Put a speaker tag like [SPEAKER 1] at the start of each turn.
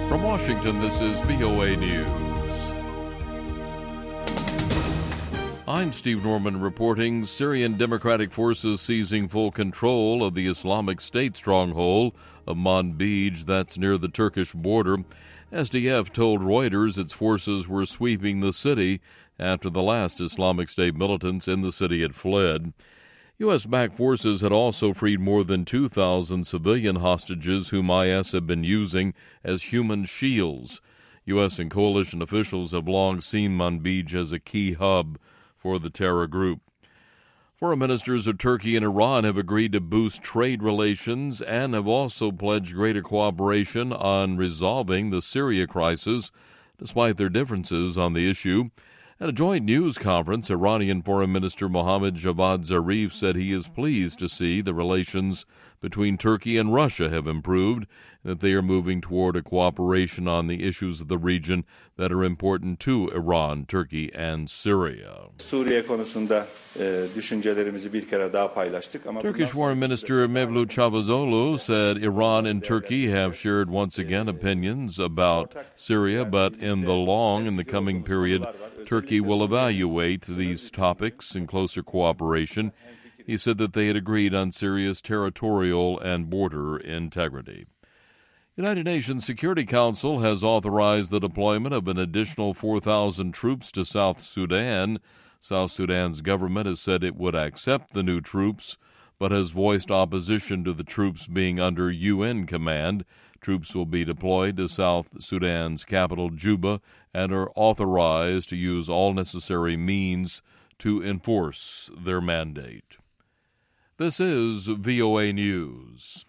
[SPEAKER 1] From Washington, this is VOA News. I'm Steve Norman reporting. Syrian Democratic Forces seizing full control of the Islamic State stronghold of Manbij, that's near the Turkish border. SDF told Reuters its forces were sweeping the city after the last Islamic State militants in the city had fled. U.S.-backed forces had also freed more than 2,000 civilian hostages whom IS have been using as human shields. U.S. and coalition officials have long seen Manbij as a key hub for the terror group. Foreign ministers of Turkey and Iran have agreed to boost trade relations and have also pledged greater cooperation on resolving the Syria crisis, despite their differences on the issue. At a joint news conference, Iranian Foreign Minister Mohammad Javad Zarif said he is pleased to see the relations between Turkey and Russia have improved, and that they are moving toward a cooperation on the issues of the region that are important to Iran, Turkey, and Syria.
[SPEAKER 2] Suriye konusunda düşüncelerimizi bir kere daha paylaştık.
[SPEAKER 1] Turkish Foreign Minister Mevlut Çavuşoğlu said Iran and Turkey have shared once again opinions about Syria, but in the coming period, Turkey will evaluate these topics in closer cooperation. He said that they had agreed on Syria's territorial and border integrity. United Nations Security Council has authorized the deployment of an additional 4,000 troops to South Sudan. South Sudan's government has said it would accept the new troops, but has voiced opposition to the troops being under UN command. Troops will be deployed to South Sudan's capital, Juba, and are authorized to use all necessary means to enforce their mandate. This is VOA News.